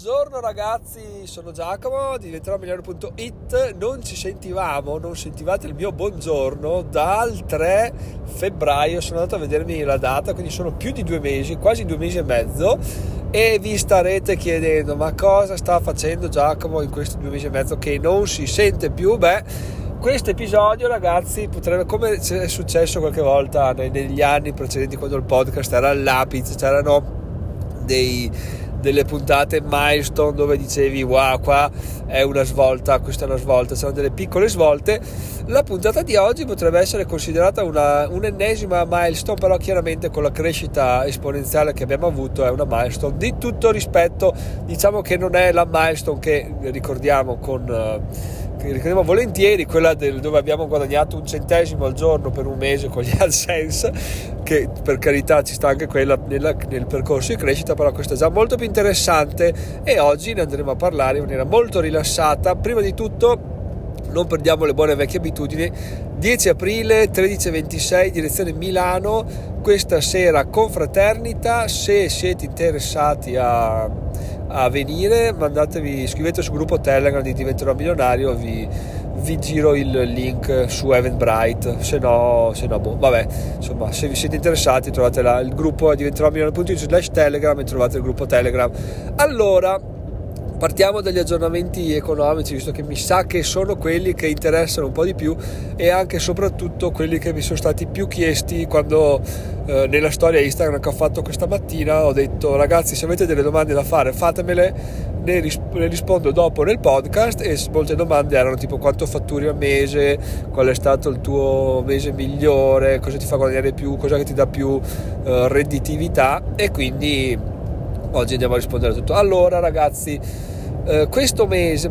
Buongiorno ragazzi, sono Giacomo di diventeromilionario.it. Non sentivate il mio buongiorno dal 3 febbraio. Sono andato a vedermi la data, quindi sono più di 2 mesi, quasi 2 mesi e mezzo, e vi starete chiedendo: ma cosa sta facendo Giacomo in questi 2 mesi e mezzo che non si sente più? Questo episodio, ragazzi, potrebbe, come è successo qualche volta negli anni precedenti, quando il podcast era all'apice, c'erano delle puntate milestone dove dicevi wow, qua è una svolta, questa è una svolta, c'erano delle piccole svolte. La puntata di oggi potrebbe essere considerata un'ennesima milestone, però chiaramente con la crescita esponenziale che abbiamo avuto è una milestone di tutto rispetto. Diciamo che non è la milestone che ricordiamo volentieri, quella dove abbiamo guadagnato 1 centesimo al giorno per un mese con gli AdSense, che per carità ci sta anche quella nel percorso di crescita, però questa è già molto più interessante e oggi ne andremo a parlare in maniera molto rilassata. Prima di tutto non perdiamo le buone vecchie abitudini. 10 aprile 13:26 direzione Milano, questa sera confraternita. Se siete interessati a venire, scrivete sul gruppo Telegram di Diventerò Milionario, vi giro il link su Eventbrite, se no insomma, se vi siete interessati trovate il gruppo diventeromilionario.it/Telegram e trovate il gruppo Telegram. Allora, partiamo dagli aggiornamenti economici, visto che mi sa che sono quelli che interessano un po' di più e anche e soprattutto quelli che mi sono stati più chiesti quando nella storia Instagram che ho fatto questa mattina ho detto: ragazzi, se avete delle domande da fare fatemele, le rispondo dopo nel podcast. E molte domande erano tipo: quanto fatturi al mese, qual è stato il tuo mese migliore, cosa ti fa guadagnare più, cosa che ti dà più redditività, e quindi oggi andiamo a rispondere a tutto. Allora ragazzi, questo mese,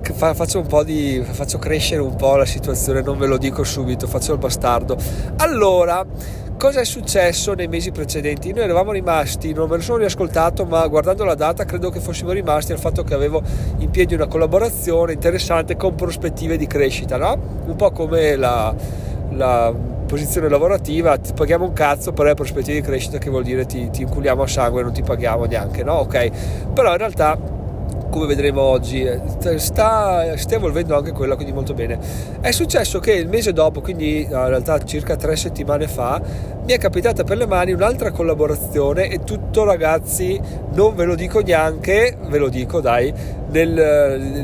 faccio crescere un po' la situazione, non ve lo dico subito, faccio il bastardo. Allora, cosa è successo nei mesi precedenti? Noi eravamo rimasti, non me lo sono riascoltato, ma guardando la data credo che fossimo rimasti al fatto che avevo in piedi una collaborazione interessante con prospettive di crescita, no? Un po' come la posizione lavorativa, ti paghiamo un cazzo, però è prospettive di crescita, che vuol dire ti inculiamo a sangue e non ti paghiamo neanche, no? Ok, però in realtà, come vedremo oggi, sta evolvendo anche quella, quindi molto bene. È successo che il mese dopo, quindi in realtà circa 3 settimane fa, mi è capitata per le mani un'altra collaborazione, e tutto, ragazzi, non ve lo dico neanche, ve lo dico dai, nel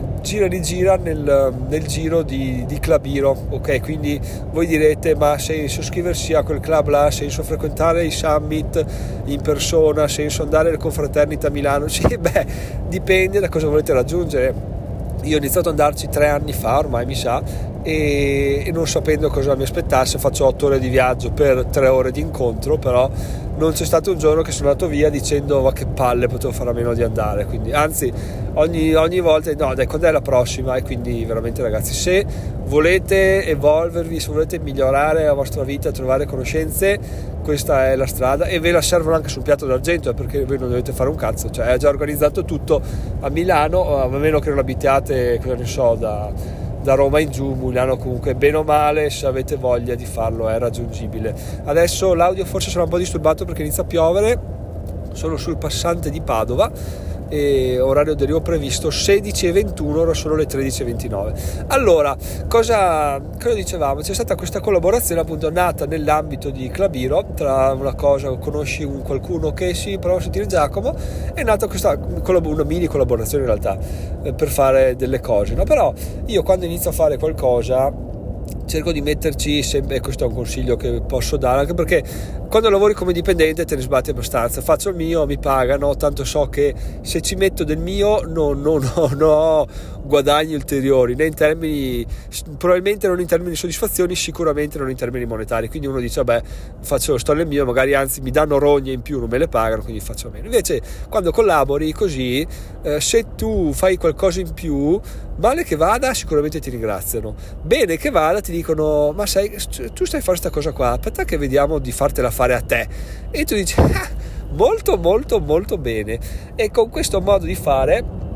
giro di Clubiro, ok? Quindi voi direte: ma ha senso iscriversi a quel club là, ha senso frequentare i summit in persona, ha senso andare alle confraternite a Milano? Sì, dipende da cosa volete raggiungere. Io ho iniziato ad andarci 3 anni fa, ormai mi sa, e non sapendo cosa mi aspettasse, faccio 8 ore di viaggio per 3 ore di incontro, però non c'è stato un giorno che sono andato via dicendo: ma che palle, potevo fare a meno di andare. Quindi anzi, ogni volta no dai, quando è la prossima? E quindi veramente, ragazzi, se volete evolvervi, se volete migliorare la vostra vita, trovare conoscenze, questa è la strada, e ve la servono anche sul piatto d'argento, perché voi non dovete fare un cazzo, cioè è già organizzato tutto a Milano, a meno che non abitiate, cosa ne so, da Roma in giù. Milano comunque, bene o male, se avete voglia di farlo, è raggiungibile. Adesso l'audio forse sarà un po' disturbato perché inizia a piovere, sono sul passante di Padova e orario d'arrivo previsto 16:21, ora sono le 13:29. Allora, cosa dicevamo? C'è stata questa collaborazione, appunto, nata nell'ambito di Clubiro, tra una cosa, conosci qualcuno che si prova a sentire Giacomo, è nata una mini collaborazione in realtà, per fare delle cose, no? Però io, quando inizio a fare qualcosa, cerco di metterci sempre, e questo è un consiglio che posso dare, anche perché quando lavori come dipendente te ne sbatti abbastanza. Faccio il mio, mi pagano, tanto so che se ci metto del mio non ho guadagni ulteriori, né in termini, probabilmente non in termini di soddisfazioni, sicuramente non in termini monetari. Quindi uno dice: sto nel mio, magari anzi mi danno rogne in più, non me le pagano, quindi faccio meno. Invece quando collabori così, se tu fai qualcosa in più, male che vada sicuramente ti ringraziano, bene che vada ti dicono: ma sai, tu stai a fare questa cosa qua, aspetta che vediamo di fartela fare a te. E tu dici: molto molto molto bene. E con questo modo di fare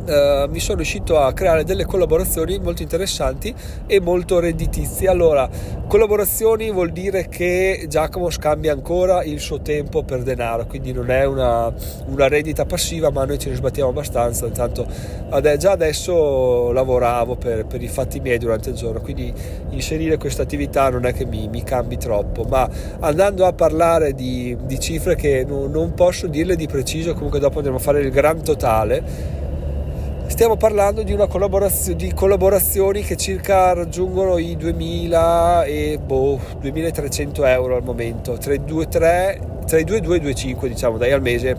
mi sono riuscito a creare delle collaborazioni molto interessanti e molto redditizie. Allora, collaborazioni vuol dire che Giacomo scambia ancora il suo tempo per denaro, quindi non è una rendita passiva, ma noi ce ne sbattiamo abbastanza. Intanto già adesso lavoravo per i fatti miei durante il giorno, quindi inserire questa attività non è che mi cambi troppo. Ma andando a parlare di cifre che non posso dirle di preciso, comunque dopo andremo a fare il gran totale. Stiamo parlando di di collaborazioni che circa raggiungono i 2000 e 2300 euro al momento, tra i 2 e 2,5 diciamo dai al mese,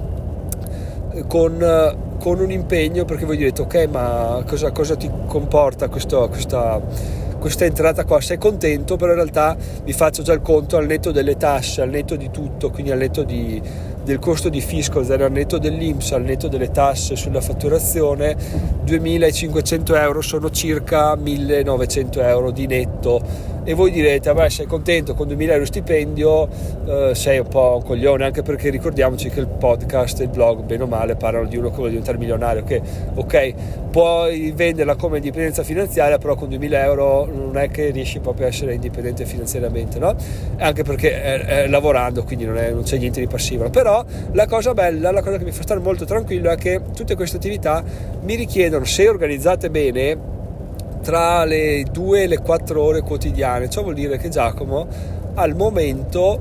con un impegno, perché voi direte ok, ma cosa ti comporta questa entrata qua? Sei contento? Però in realtà vi faccio già il conto al netto delle tasse, al netto di tutto, quindi al netto del costo di fisco, al netto dell'INPS, al netto delle tasse sulla fatturazione. 2.500 euro sono circa 1.900 euro di netto. E voi direte, vabbè, sei contento con 2.000 euro stipendio, sei un po' un coglione, anche perché ricordiamoci che il podcast e il blog bene o male parlano di uno che vuole diventare milionario, che ok, puoi venderla come indipendenza finanziaria, però con 2.000 euro non è che riesci proprio a essere indipendente finanziariamente, no? Anche perché è lavorando, quindi non c'è niente di passivo. Però la cosa bella, la cosa che mi fa stare molto tranquillo è che tutte queste attività mi richiedono, se organizzate bene, tra le 2 e le 4 ore quotidiane. Ciò vuol dire che Giacomo al momento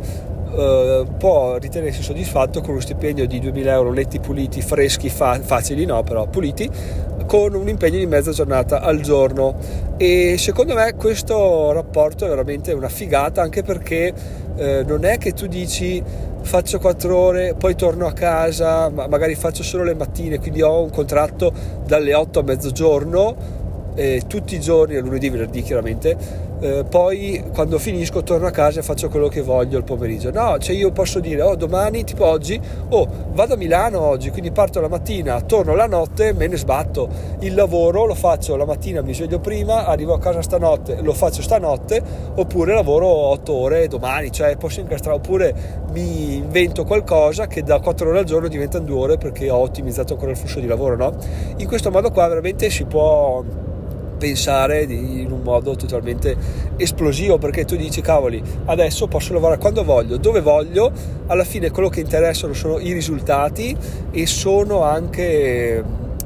può ritenersi soddisfatto con uno stipendio di 2.000 euro netti, puliti, freschi, facili no, però puliti, con un impegno di mezza giornata al giorno. E secondo me questo rapporto è veramente una figata, anche perché non è che tu dici faccio 4 ore, poi torno a casa, magari faccio solo le mattine, quindi ho un contratto dalle 8 a mezzogiorno, tutti i giorni, a lunedì, venerdì chiaramente, poi quando finisco torno a casa e faccio quello che voglio il pomeriggio. No, cioè io posso dire domani, tipo oggi, vado a Milano oggi, quindi parto la mattina, torno la notte, me ne sbatto. Il lavoro lo faccio la mattina, mi sveglio prima, arrivo a casa stanotte, lo faccio stanotte, oppure lavoro 8 ore domani, cioè posso incastrare, oppure mi invento qualcosa che da 4 ore al giorno diventano 2 ore perché ho ottimizzato ancora il flusso di lavoro, no? In questo modo qua veramente si può pensare in un modo totalmente esplosivo, perché tu dici cavoli, adesso posso lavorare quando voglio, dove voglio, alla fine quello che interessano sono i risultati e sono anche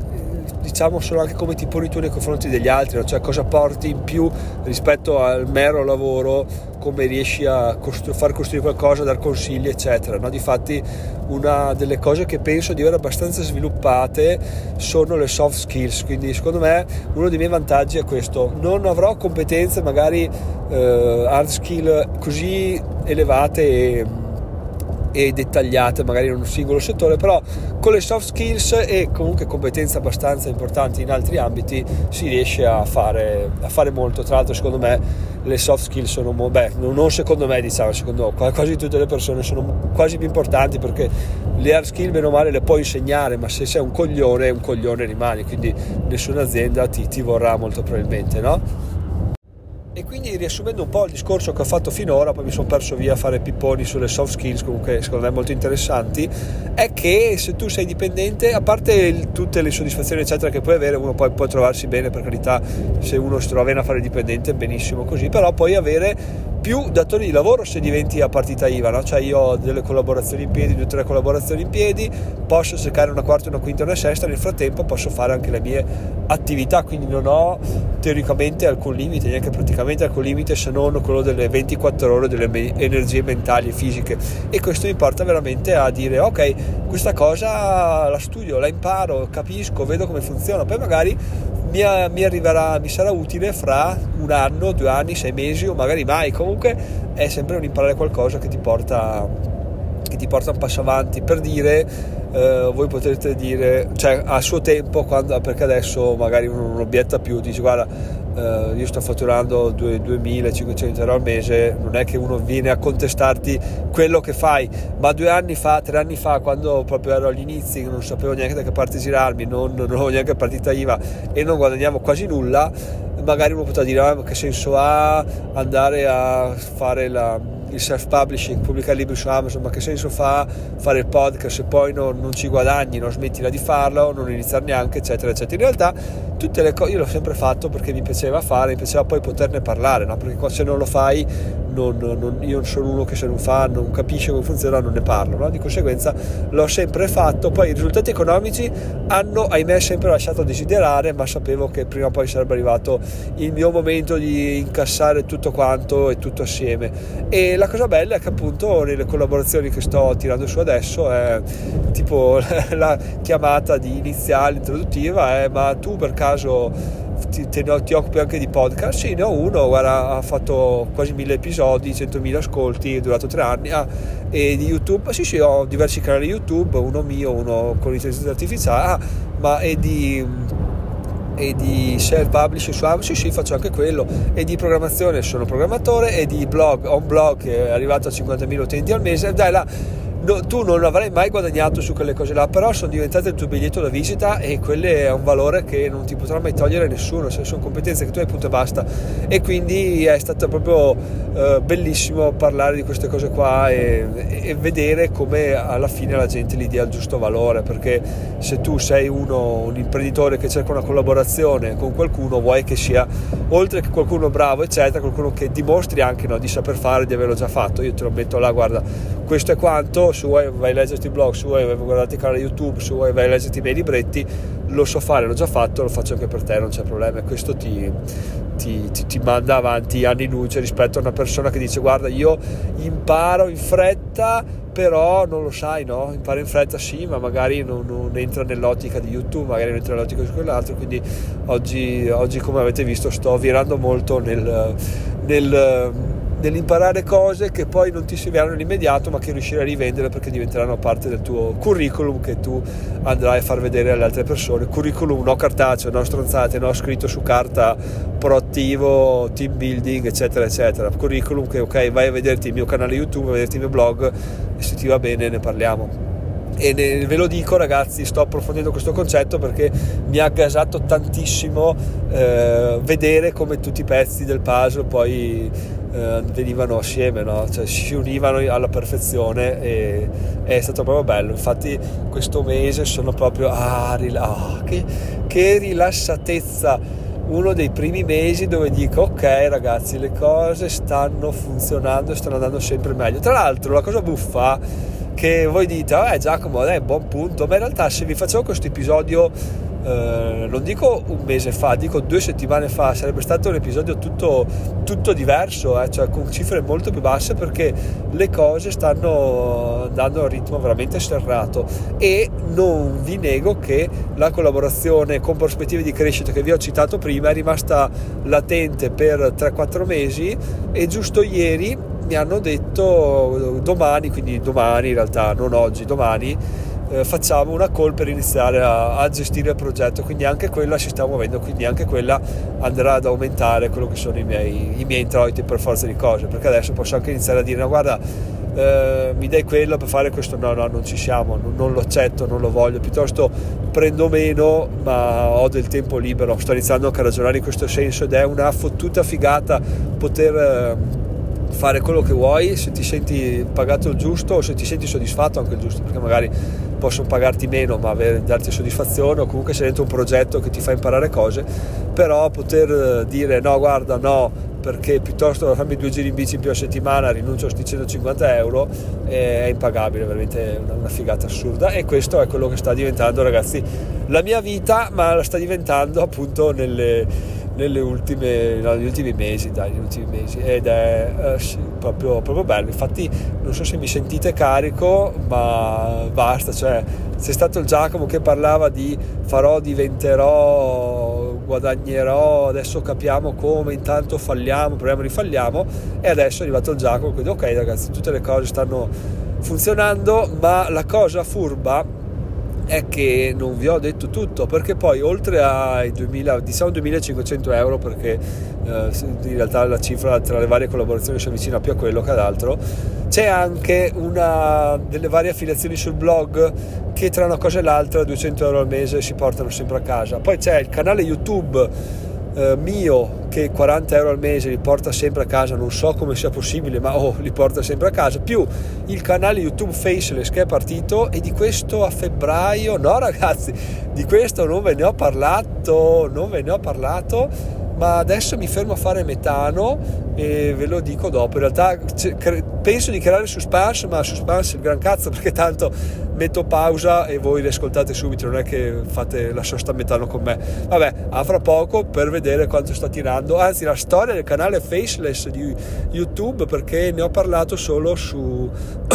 come ti poni tu nei confronti degli altri, no? Cioè cosa porti in più rispetto al mero lavoro, come riesci a far costruire qualcosa, dar consigli eccetera, no? Difatti una delle cose che penso di avere abbastanza sviluppate sono le soft skills, quindi secondo me uno dei miei vantaggi è questo: non avrò competenze magari hard skill così elevate e dettagliate magari in un singolo settore, però con le soft skills e comunque competenze abbastanza importanti in altri ambiti si riesce a fare molto. Tra l'altro secondo me le soft skills sono non secondo me, diciamo, secondo quasi tutte le persone sono quasi più importanti, perché le hard skill bene o male le puoi insegnare, ma se sei un coglione rimani, quindi nessuna azienda ti vorrà molto probabilmente, no? E quindi, riassumendo un po' il discorso che ho fatto finora, poi mi sono perso via a fare pipponi sulle soft skills comunque secondo me molto interessanti, è che se tu sei dipendente, a parte tutte le soddisfazioni eccetera che puoi avere, uno poi può trovarsi bene, per carità, se uno si trova bene a fare dipendente benissimo così, però puoi avere più datori di lavoro se diventi a partita IVA, no? Cioè io ho delle collaborazioni in piedi, 2 o 3 collaborazioni in piedi, posso cercare una quarta, una quinta, una sesta, nel frattempo posso fare anche le mie attività, quindi non ho teoricamente alcun limite, neanche praticamente alcun limite, se non quello delle 24 ore delle energie mentali e fisiche. E questo mi porta veramente a dire ok, questa cosa la studio, la imparo, capisco, vedo come funziona, poi magari mi sarà utile fra 1 anno, 2 anni, 6 mesi o magari mai. Comunque è sempre un imparare qualcosa che ti porta un passo avanti. Per dire, voi potete dire, cioè a suo tempo, perché adesso magari uno non obietta più, dice guarda, io sto fatturando 2.500 euro al mese, non è che uno viene a contestarti quello che fai, ma 2 anni fa, 3 anni fa, quando proprio ero agli inizi, non sapevo neanche da che parte girarmi, non avevo neanche partita IVA e non guadagnavo quasi nulla, magari uno potrà dire che senso ha andare a fare il self-publishing, pubblicare libri su Amazon, ma che senso fa fare il podcast se poi non ci guadagni, non smettila di farlo, non iniziare neanche, eccetera eccetera. In realtà tutte le cose io l'ho sempre fatto perché mi piaceva fare, mi piaceva poi poterne parlare, no? Perché se non lo fai io sono uno che se non fa, non capisce come funziona, non ne parlo, no? Di conseguenza l'ho sempre fatto. Poi i risultati economici hanno, ahimè, sempre lasciato a desiderare, ma sapevo che prima o poi sarebbe arrivato il mio momento di incassare tutto quanto e tutto assieme. E la cosa bella è che appunto nelle collaborazioni che sto tirando su adesso è tipo la chiamata di iniziale introduttiva ma tu per caso ti occupi anche di podcast? Sì, ne ho uno, guarda, ha fatto quasi 1000 episodi, 100.000 ascolti, è durato 3 anni. E di YouTube? Sì, ho diversi canali YouTube, uno mio, uno con l'intelligenza artificiale, ma è di self-publishing su Amazon, sì, faccio anche quello. E di programmazione, sono programmatore, e di blog, ho un blog che è arrivato a 50.000 utenti al mese. Dai, tu non avrai mai guadagnato su quelle cose là, però sono diventate il tuo biglietto da visita e quelle è un valore che non ti potrà mai togliere nessuno, se sono competenze che tu hai, punto e basta. E quindi è stato proprio bellissimo parlare di queste cose qua e vedere come alla fine la gente gli dia il giusto valore, perché se tu sei un imprenditore che cerca una collaborazione con qualcuno, vuoi che sia, oltre che qualcuno bravo eccetera, qualcuno che dimostri anche di saper fare, di averlo già fatto. Io te lo metto là, guarda, questo è quanto, su vuoi vai a leggerti il blog, su vuoi guardarti il canale YouTube, su vuoi vai a leggerti i miei libretti, lo so fare, l'ho già fatto, lo faccio anche per te, non c'è problema. E questo ti manda avanti anni luce rispetto a una persona che dice guarda, io imparo in fretta, però non lo sai, no? Impara in fretta sì, ma magari non entra nell'ottica di YouTube, magari non entra nell'ottica di quell'altro. Quindi oggi come avete visto sto virando molto nell'imparare cose che poi non ti serviranno nell'immediato, ma che riuscirai a rivendere perché diventeranno parte del tuo curriculum che tu andrai a far vedere alle altre persone. Curriculum no cartaceo, no stronzate, no scritto su carta, proattivo, team building eccetera eccetera. Curriculum che ok, vai a vederti il mio canale YouTube, a vederti il mio blog e se ti va bene ne parliamo. E ve lo dico ragazzi, sto approfondendo questo concetto perché mi ha gasato tantissimo vedere come tutti i pezzi del puzzle poi venivano assieme, no? Cioè si univano alla perfezione e è stato proprio bello. Infatti questo mese sono proprio che rilassatezza, uno dei primi mesi dove dico ok ragazzi, le cose stanno funzionando, stanno andando sempre meglio. Tra l'altro la cosa buffa che voi dite Giacomo, buon punto, ma in realtà se vi facevo questo episodio non dico un mese fa, dico 2 settimane fa, sarebbe stato un episodio tutto diverso, cioè con cifre molto più basse, perché le cose stanno andando a un ritmo veramente serrato. E non vi nego che la collaborazione con prospettive di crescita che vi ho citato prima è rimasta latente per 3-4 mesi e giusto ieri mi hanno detto quindi domani in realtà, non oggi, domani facciamo una call per iniziare a gestire il progetto, quindi anche quella si sta muovendo, quindi anche quella andrà ad aumentare quello che sono i miei introiti per forza di cose, perché adesso posso anche iniziare a dire no guarda, mi dai quello per fare questo, no non ci siamo, non lo accetto, non lo voglio, piuttosto prendo meno ma ho del tempo libero. Sto iniziando anche a ragionare in questo senso ed è una fottuta figata poter fare quello che vuoi se ti senti pagato il giusto o se ti senti soddisfatto anche il giusto, perché magari possono pagarti meno ma darti soddisfazione, o comunque sei dentro un progetto che ti fa imparare cose, però poter dire no guarda no, perché piuttosto fammi 2 giri in bici in più a settimana, rinuncio a questi 150 euro, è impagabile, veramente una figata assurda. E questo è quello che sta diventando ragazzi la mia vita, ma la sta diventando appunto negli ultimi mesi ed è proprio bello. Infatti non so se mi sentite carico, ma basta, cioè c'è stato il Giacomo che parlava di farò, diventerò, guadagnerò, adesso capiamo come, intanto falliamo, rifalliamo, e adesso è arrivato il Giacomo, quindi ok ragazzi, tutte le cose stanno funzionando, ma la cosa furba è che non vi ho detto tutto, perché poi oltre ai 2.500 euro, perché in realtà la cifra tra le varie collaborazioni si avvicina più a quello che ad altro, c'è anche una delle varie affiliazioni sul blog che tra una cosa e l'altra 200 euro al mese si portano sempre a casa. Poi c'è il canale YouTube mio che 40 euro al mese li porta sempre a casa, non so come sia possibile, ma li porta sempre a casa, più il canale YouTube Faceless che è partito, e di questo a febbraio, no ragazzi, di questo non ve ne ho parlato, ma adesso mi fermo a fare metano e ve lo dico dopo. In realtà penso di creare suspense, ma suspense il gran cazzo, perché tanto metto pausa e voi le ascoltate subito, non è che fate la sosta metano con me. Vabbè, a fra poco per vedere quanto sta tirando, anzi la storia del canale Faceless di YouTube, perché ne ho parlato solo su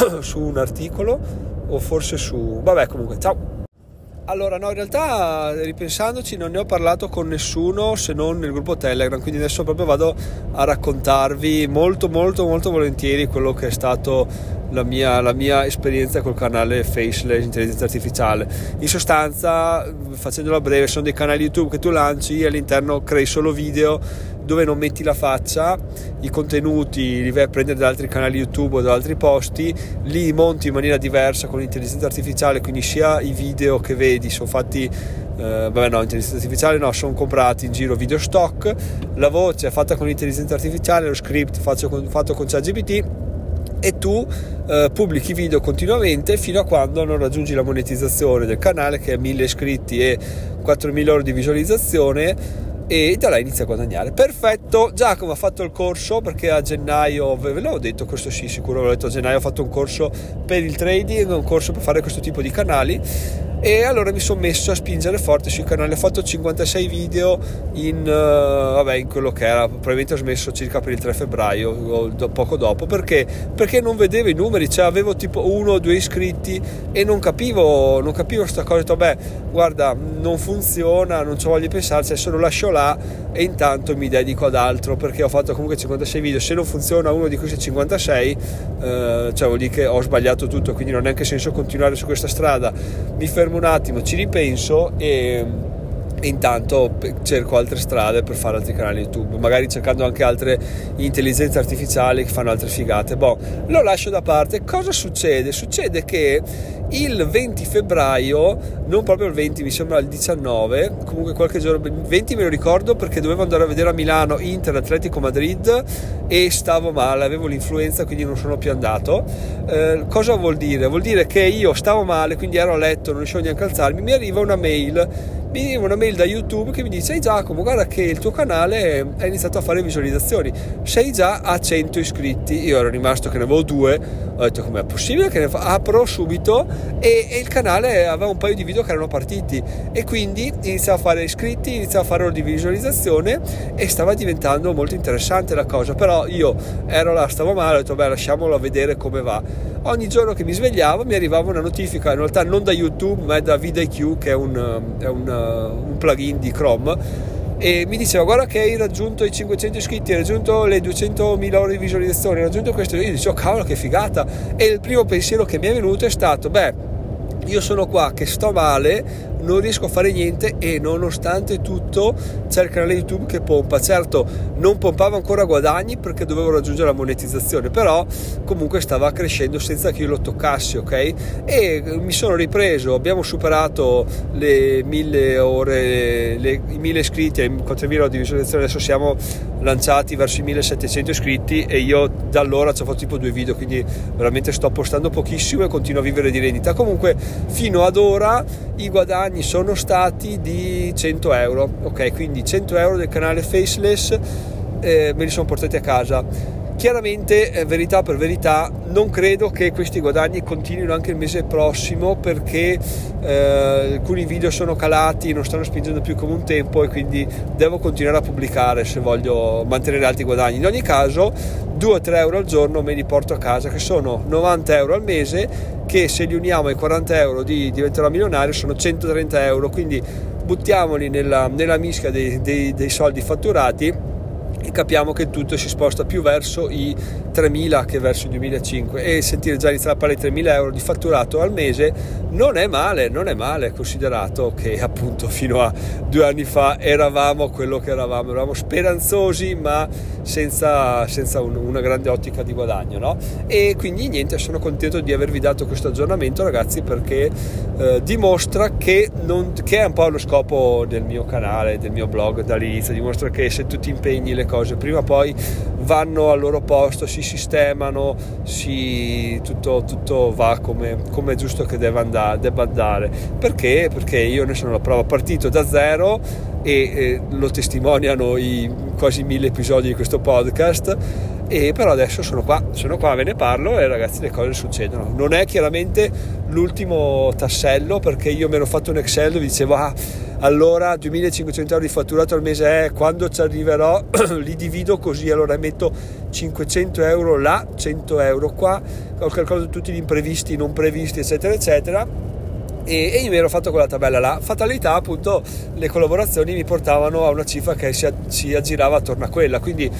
un articolo, o forse vabbè, comunque ciao. Allora no, in realtà ripensandoci non ne ho parlato con nessuno se non nel gruppo Telegram, quindi adesso proprio vado a raccontarvi molto volentieri quello che è stato la mia esperienza col canale Faceless Intelligenza Artificiale. In sostanza, facendola breve, sono dei canali YouTube che tu lanci e all'interno crei solo video dove non metti la faccia, i contenuti li vai a prendere da altri canali YouTube o da altri posti, li monti in maniera diversa con l'intelligenza artificiale, quindi sia i video che vedi sono fatti intelligenza artificiale no, sono comprati in giro video stock, la voce è fatta con l'intelligenza artificiale, lo script fatto con ChatGPT, e tu pubblichi video continuamente fino a quando non raggiungi la monetizzazione del canale, che è 1000 iscritti e 4000 ore di visualizzazione, e da là inizia a guadagnare. Perfetto, Giacomo ha fatto il corso, perché a gennaio, ve l'avevo detto, questo sì sicuro, ve l'ho detto, a gennaio ho fatto un corso per il trading, un corso per fare questo tipo di canali, e allora mi sono messo a spingere forte sui canali. Ho fatto 56 video in quello che era, probabilmente ho smesso circa per il 3 febbraio o poco dopo, perché non vedevo i numeri, cioè avevo tipo 1 o 2 iscritti e non capivo sta cosa. Ho detto, beh guarda, non funziona, non ci voglio pensare, adesso lo lascio là e intanto mi dedico ad altro, perché ho fatto comunque 56 video. Se non funziona uno di questi 56 vuol dire che ho sbagliato tutto, quindi non ha neanche senso continuare su questa strada. Mi fermo un attimo, ci ripenso e intanto cerco altre strade per fare altri canali YouTube, magari cercando anche altre intelligenze artificiali che fanno altre figate. Lo lascio da parte. Cosa succede? Succede che il 20 febbraio, non proprio il 20, mi sembra il 19, comunque qualche giorno, 20 me lo ricordo perché dovevo andare a vedere a Milano Inter Atletico Madrid e stavo male, avevo l'influenza, quindi non sono più andato. Cosa vuol dire? Vuol dire che io stavo male, quindi ero a letto, non riuscivo neanche a alzarmi. Mi arriva una mail da YouTube che mi dice: ehi Giacomo, guarda che il tuo canale ha iniziato a fare visualizzazioni, sei già a 100 iscritti. Io ero rimasto che ne avevo 2, ho detto com'è possibile che apro subito, e il canale aveva un paio di video che erano partiti, e quindi iniziava a fare iscritti, iniziava a fare ore di visualizzazione e stava diventando molto interessante la cosa. Però io ero là, stavo male, ho detto beh, lasciamolo vedere come va. Ogni giorno che mi svegliavo mi arrivava una notifica, in realtà non da YouTube ma da vidIQ, che è un plugin di Chrome, e mi diceva: guarda che hai raggiunto i 500 iscritti, hai raggiunto le 200.000 ore di visualizzazione, hai raggiunto questo. Io dicevo: cavolo, che figata! E il primo pensiero che mi è venuto è stato: beh, io sono qua che sto male, non riesco a fare niente, e nonostante tutto c'è il canale YouTube che pompa. Certo, non pompava ancora guadagni perché dovevo raggiungere la monetizzazione, però comunque stava crescendo senza che io lo toccassi, ok? E mi sono ripreso, abbiamo superato le 1000 ore, i 1000 iscritti, i 4000 ore di visualizzazione. Adesso siamo lanciati verso i 1700 iscritti e io da allora ci ho fatto tipo 2 video, quindi veramente sto postando pochissimo e continuo a vivere di rendita. Comunque fino ad ora i guadagni sono stati di 100 euro, ok? Quindi 100 euro del canale Faceless me li sono portati a casa. Chiaramente, verità per verità, non credo che questi guadagni continuino anche il mese prossimo, perché alcuni video sono calati, non stanno spingendo più come un tempo, e quindi devo continuare a pubblicare se voglio mantenere alti guadagni. In ogni caso 2 o 3 euro al giorno me li porto a casa, che sono 90 euro al mese, che se li uniamo ai 40 euro diventerò milionario, sono 130 euro, quindi buttiamoli nella mischia dei soldi fatturati e capiamo che tutto si sposta più verso i 3.000 che verso i 2.500, e sentire già iniziare a parlare di 3.000 euro di fatturato al mese non è male, considerato che appunto fino a 2 anni fa eravamo quello che eravamo speranzosi ma senza una grande ottica di guadagno, no? E quindi niente, sono contento di avervi dato questo aggiornamento, ragazzi, perché dimostra che è un po' lo scopo del mio canale, del mio blog dall'inizio, dimostra che se tu ti impegni le cose prima o poi vanno al loro posto, si sistemano, tutto va come è giusto che debba andare. Perché io ne sono la prova, partito da zero e lo testimoniano i quasi 1000 episodi di questo podcast, e però adesso sono qua, ve ne parlo, e ragazzi le cose succedono. Non è chiaramente l'ultimo tassello, perché io mi ero fatto un Excel dove dicevo allora 2.500 euro di fatturato al mese quando ci arriverò li divido così, allora metto 500 euro là, 100 euro qua, ho calcolato tutti gli imprevisti, non previsti, eccetera eccetera, e io mi ero fatto quella tabella là. Fatalità, appunto, le collaborazioni mi portavano a una cifra che si aggirava attorno a quella, quindi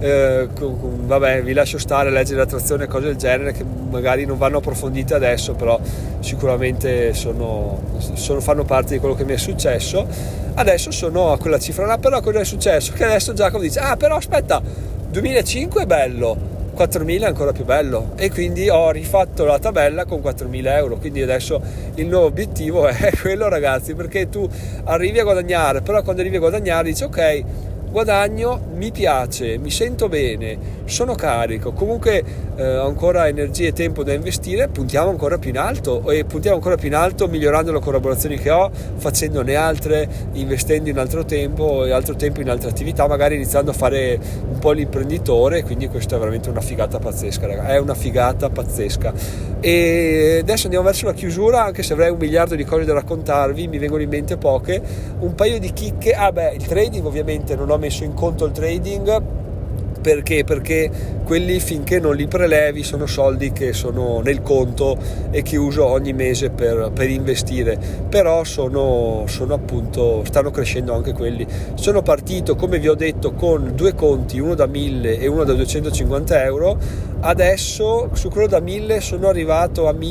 vabbè, vi lascio stare a leggere la trazione e cose del genere che magari non vanno approfondite adesso, però sicuramente fanno parte di quello che mi è successo. Adesso sono a quella cifra là, però cosa è successo? Che adesso Giacomo dice però aspetta, 2.500 è bello, 4.000 è ancora più bello, e quindi ho rifatto la tabella con 4.000 euro. Quindi adesso il nuovo obiettivo è quello, ragazzi, perché tu arrivi a guadagnare, però quando arrivi a guadagnare dici ok, guadagno, mi piace, mi sento bene, sono carico, comunque ho ancora energie e tempo da investire, puntiamo ancora più in alto migliorando le collaborazioni che ho, facendone altre, investendo in altro tempo in altre attività, magari iniziando a fare un po' l'imprenditore. Quindi questa è veramente una figata pazzesca, raga, è una figata pazzesca. E adesso andiamo verso la chiusura, anche se avrei 1 miliardo di cose da raccontarvi, mi vengono in mente poche, un paio di chicche. Il trading, ovviamente non ho messo in conto il trading, perché quelli, finché non li prelevi, sono soldi che sono nel conto e che uso ogni mese per investire, però stanno crescendo anche quelli. Sono partito, come vi ho detto, con 2 conti, uno da 1.000 e uno da 250 euro. Adesso su quello da 1.000 sono arrivato a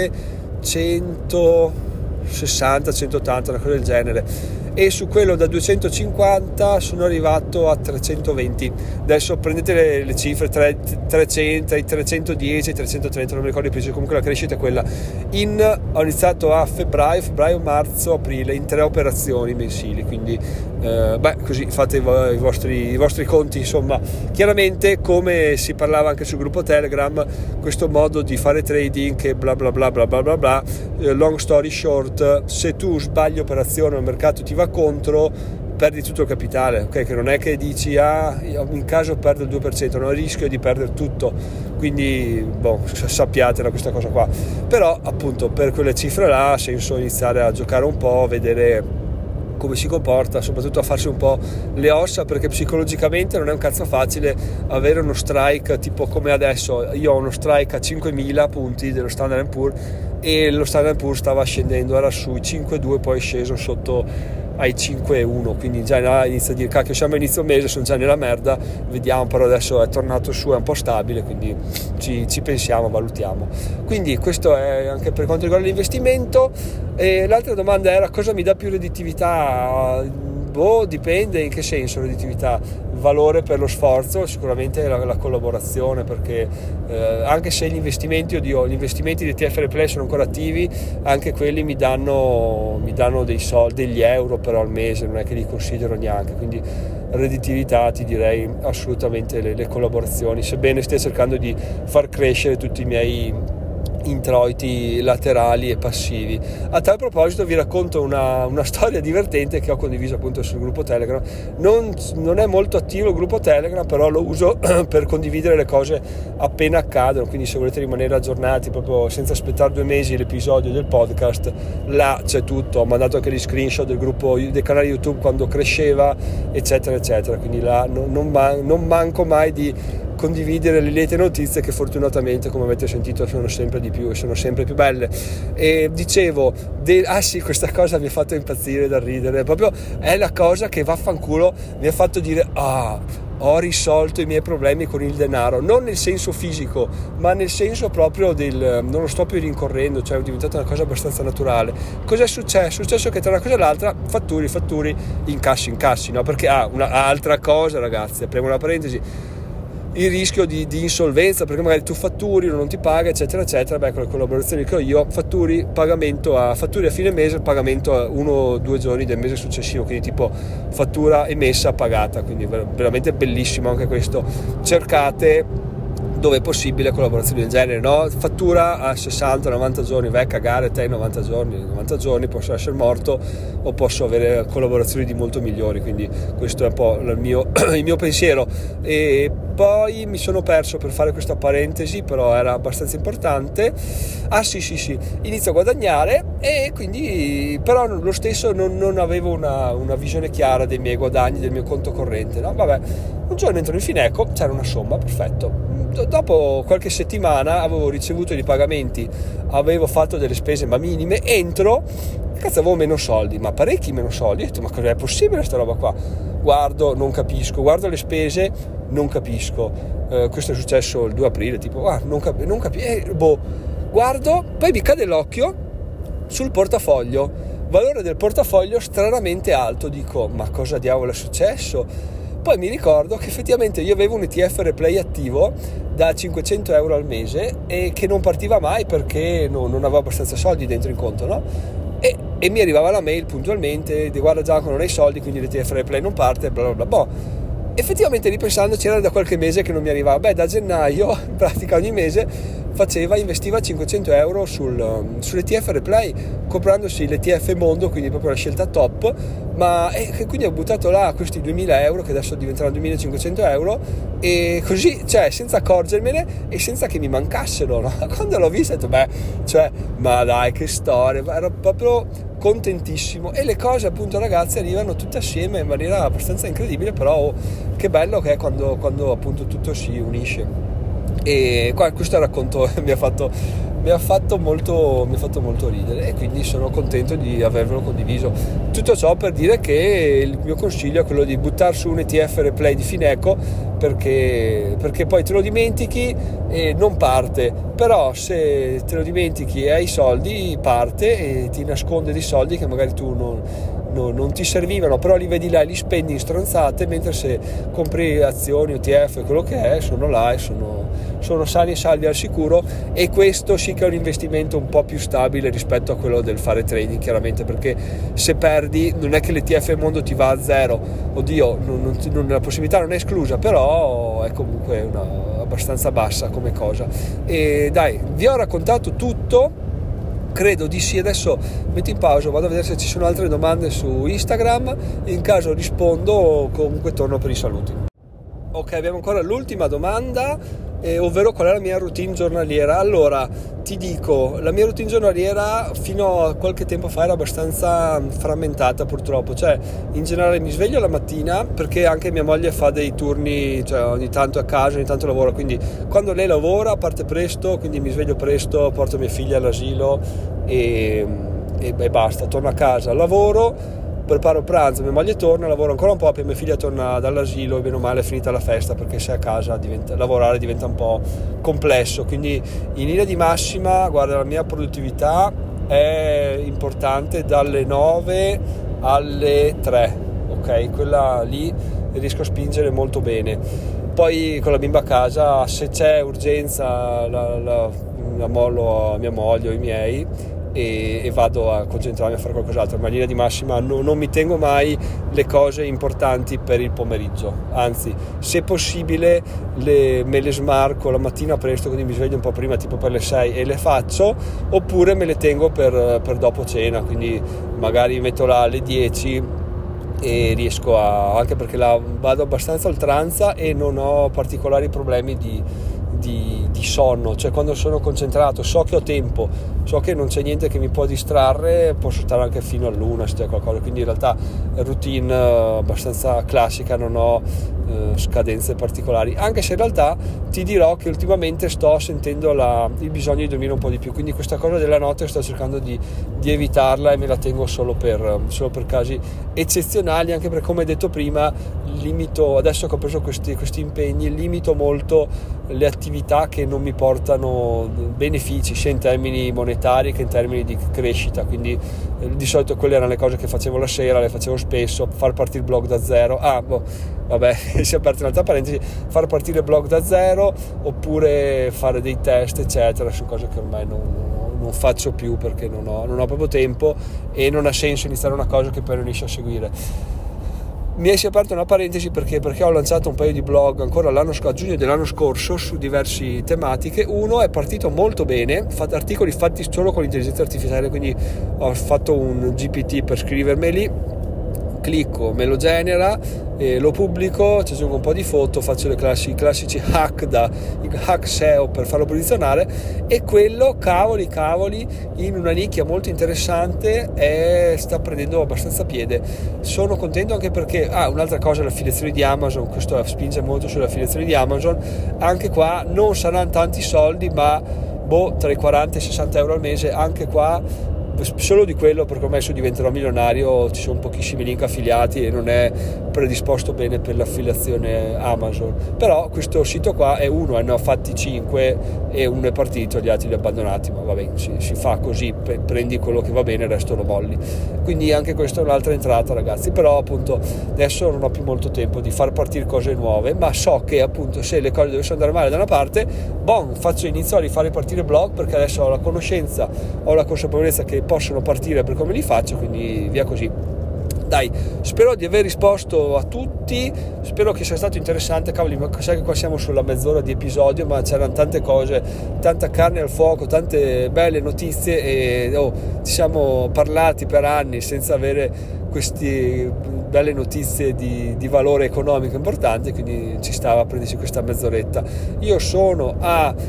1.160, 180, una cosa del genere, e su quello da 250 sono arrivato a 320. Adesso prendete le cifre, 300, 310, 330, non mi ricordo più, comunque la crescita è quella. Ho iniziato a febbraio, marzo, aprile, in 3 operazioni mensili, quindi così fate i vostri conti, insomma. Chiaramente, come si parlava anche sul gruppo Telegram, questo modo di fare trading che bla bla bla bla bla bla bla, long story short, se tu sbagli operazione, il mercato ti va contro, perdi tutto il capitale, ok? Che non è che dici in caso perdo il 2%, non rischio di perdere tutto, quindi sappiatela questa cosa qua. Però appunto per quelle cifre là ha senso iniziare a giocare un po', vedere come si comporta, soprattutto a farsi un po' le ossa, perché psicologicamente non è un cazzo facile avere uno strike tipo come adesso. Io ho uno strike a 5.000 punti dello Standard & Poor's, e lo Standard & Poor's stava scendendo, era sui 5,2, poi è sceso sotto ai 5,1, quindi già inizia a dire cacchio, siamo a inizio mese, sono già nella merda, vediamo. Però adesso è tornato su, è un po' stabile, quindi ci pensiamo, valutiamo. Quindi questo è anche per quanto riguarda l'investimento. E l'altra domanda era: cosa mi dà più redditività? Dipende in che senso redditività. Valore per lo sforzo, sicuramente la collaborazione, perché anche se gli investimenti di TFR Play sono ancora attivi, anche quelli mi danno dei soldi, degli euro però al mese, non è che li considero neanche. Quindi redditività, ti direi assolutamente le collaborazioni, sebbene stia cercando di far crescere tutti i miei introiti laterali e passivi. A tal proposito vi racconto una storia divertente che ho condiviso appunto sul gruppo Telegram. Non è molto attivo il gruppo Telegram, però lo uso per condividere le cose appena accadono, quindi se volete rimanere aggiornati proprio senza aspettare 2 mesi l'episodio del podcast, là c'è tutto. Ho mandato anche gli screenshot del gruppo, del canale YouTube quando cresceva, eccetera eccetera, quindi là non manco mai di condividere le liete notizie che fortunatamente, come avete sentito, sono sempre di più e sono sempre più belle. E dicevo, sì, questa cosa mi ha fatto impazzire da ridere, proprio è la cosa che vaffanculo mi ha fatto dire ho risolto i miei problemi con il denaro, non nel senso fisico, ma nel senso proprio non lo sto più rincorrendo, cioè è diventata una cosa abbastanza naturale. Cos'è successo? È successo che tra una cosa e l'altra fatturi, incassi, no? Perché un'altra cosa, ragazzi, apriamo una parentesi, il rischio di insolvenza, perché magari tu fatturi, non ti paga, eccetera eccetera. Con le collaborazioni che ho io, fatturi a fine mese, pagamento a 1 o 2 giorni del mese successivo, quindi tipo fattura emessa pagata, quindi veramente bellissimo anche questo. Cercate dove è possibile collaborazioni del genere, no? Fattura a 60-90 giorni, vai a cagare te, 90 giorni posso essere morto o posso avere collaborazioni di molto migliori, quindi questo è un po' il mio pensiero. E poi mi sono perso per fare questa parentesi, però era abbastanza importante. Sì, inizio a guadagnare e quindi però lo stesso non avevo una visione chiara dei miei guadagni, del mio conto corrente, no? Vabbè, un giorno entro in Fineco, c'era una somma, perfetto. Dopo qualche settimana avevo ricevuto dei pagamenti, avevo fatto delle spese ma minime, entro, cazzo, avevo meno soldi, ma parecchi meno soldi. Ho detto, ma cos'è possibile sta roba qua? Guardo, non capisco, guardo le spese, non capisco. Questo è successo il 2 aprile, tipo, non capisco, guardo, poi mi cade l'occhio sul portafoglio, valore del portafoglio stranamente alto, dico, ma cosa diavolo è successo? Poi mi ricordo che effettivamente io avevo un ETF Replay attivo da 500 euro al mese e che non partiva mai perché non avevo abbastanza soldi dentro in conto, no? E mi arrivava la mail puntualmente di guarda Gianco, non hai soldi, quindi l'ETF Replay non parte, bla bla bla. Effettivamente ripensando c'era da qualche mese che non mi arrivava. Da gennaio in pratica ogni mese investiva 500 euro sull'ETF Replay, comprandosi l'ETF Mondo, quindi proprio la scelta top, ma quindi ho buttato là questi 2000 euro che adesso diventeranno 2500 euro e così, cioè senza accorgermene e senza che mi mancassero, no? Quando l'ho visto ho detto ma dai, che storia, ero proprio contentissimo. E le cose, appunto, ragazzi, arrivano tutte assieme in maniera abbastanza incredibile, però che bello che è quando appunto tutto si unisce. E qua questo racconto mi ha fatto molto ridere e quindi sono contento di avervelo condiviso. Tutto ciò per dire che il mio consiglio è quello di buttare su un ETF Replay di Fineco, perché poi te lo dimentichi e non parte, però se te lo dimentichi e hai i soldi parte e ti nasconde dei soldi che magari tu non ti servivano, però li vedi là e li spendi in stronzate, mentre se compri azioni, ETF, quello che è, sono là e sono sani e salvi al sicuro. E questo sì che è un investimento un po' più stabile rispetto a quello del fare trading, chiaramente, perché se perdi non è che l'ETF Mondo ti va a zero, oddio, la possibilità non è esclusa, però è comunque abbastanza bassa come cosa. E dai, vi ho raccontato tutto. Credo di sì. Adesso metto in pausa, vado a vedere se ci sono altre domande su Instagram, in caso rispondo comunque torno per i saluti. Ok, abbiamo ancora l'ultima domanda, ovvero qual è la mia routine giornaliera. Allora, ti dico, la mia routine giornaliera fino a qualche tempo fa era abbastanza frammentata, purtroppo. Cioè, in generale mi sveglio la mattina, perché anche mia moglie fa dei turni, cioè ogni tanto a casa, ogni tanto lavora, quindi quando lei lavora parte presto, quindi mi sveglio presto, porto mia figlia all'asilo e basta, torno a casa, lavoro, preparo pranzo, mia moglie torna, lavoro ancora un po', poi mia figlia torna dall'asilo e bene o male è finita la festa, perché se a casa lavorare diventa un po' complesso. Quindi in linea di massima, guarda, la mia produttività è importante dalle 9 alle 3, ok? Quella lì riesco a spingere molto bene. Poi con la bimba a casa, se c'è urgenza la mollo a mia moglie o ai miei e vado a concentrarmi a fare qualcos'altro, ma in linea di massima non mi tengo mai le cose importanti per il pomeriggio, anzi, se possibile me le smarco la mattina presto, quindi mi sveglio un po' prima, tipo per le 6, e le faccio, oppure me le tengo per dopo cena, quindi magari metto là alle 10 e riesco anche perché vado abbastanza a oltranza e non ho particolari problemi di sonno, cioè quando sono concentrato, so che ho tempo, so che non c'è niente che mi può distrarre, posso stare anche fino all'una se c'è qualcosa, quindi in realtà routine abbastanza classica, non ho scadenze particolari, anche se in realtà ti dirò che ultimamente sto sentendo il bisogno di dormire un po' di più, quindi questa cosa della notte sto cercando di evitarla e me la tengo solo per casi eccezionali, anche perché, come detto prima, limito, adesso che ho preso questi impegni, limito molto le attività che non mi portano benefici sia in termini monetari che in termini di crescita, quindi di solito quelle erano le cose che facevo la sera, le facevo spesso, far partire il blog da zero, si è aperta un'altra parentesi, far partire il blog da zero oppure fare dei test eccetera, sono cose che ormai non faccio più perché non ho proprio tempo e non ha senso iniziare una cosa che poi non riesci a seguire. Mi si è aperta una parentesi perché ho lanciato un paio di blog ancora a giugno dell'anno scorso su diverse tematiche. Uno è partito molto bene, articoli fatti solo con l'intelligenza artificiale, quindi ho fatto un GPT per scrivermeli, clicco, me lo genera, lo pubblico, ci aggiungo un po' di foto, faccio i classici hack SEO per farlo posizionare, e quello, cavoli, in una nicchia molto interessante sta prendendo abbastanza piede. Sono contento anche perché un'altra cosa, le affiliazioni di Amazon, questo spinge molto sulle affiliazioni di Amazon, anche qua non saranno tanti soldi, ma tra i 40 e i 60 euro al mese, anche qua solo di quello, perché ormai diventerò milionario, ci sono pochissimi link affiliati e non è predisposto bene per l'affiliazione Amazon, però questo sito qua è uno, ne ho fatti 5 e uno è partito, gli altri li ho abbandonati, ma va bene, si fa così, prendi quello che va bene, il resto lo molli, quindi anche questa è un'altra entrata, ragazzi. Però appunto adesso non ho più molto tempo di far partire cose nuove, ma so che appunto se le cose dovessero andare male da una parte, inizio a rifare partire blog, perché adesso ho la conoscenza, ho la consapevolezza che possono partire per come li faccio, quindi via così. Dai, spero di aver risposto a tutti, spero che sia stato interessante. Cavoli, ma sai che qua siamo sulla mezz'ora di episodio, ma c'erano tante cose, tanta carne al fuoco, tante belle notizie e ci siamo parlati per anni senza avere queste belle notizie di valore economico importante, quindi ci stava a prendersi questa mezz'oretta. Io sono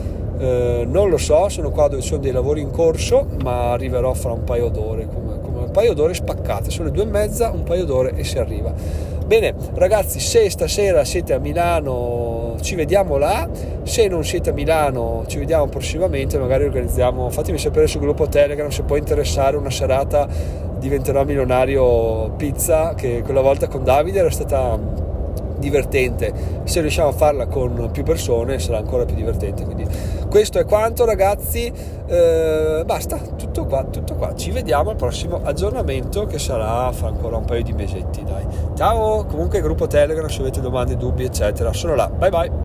non lo so, sono qua dove sono dei lavori in corso, ma arriverò fra un paio d'ore, come un paio d'ore spaccate, sono le 2:30, un paio d'ore e si arriva. Bene ragazzi, se stasera siete a Milano ci vediamo là, se non siete a Milano ci vediamo prossimamente, magari organizziamo, fatemi sapere sul gruppo Telegram se può interessare una serata Diventerò milionario pizza, che quella volta con Davide era stata divertente. Se riusciamo a farla con più persone sarà ancora più divertente. Quindi questo è quanto, ragazzi, basta, tutto qua, ci vediamo al prossimo aggiornamento che sarà fra ancora un paio di mesetti, dai. Ciao. Comunque gruppo Telegram, se avete domande, dubbi eccetera sono là. Bye bye.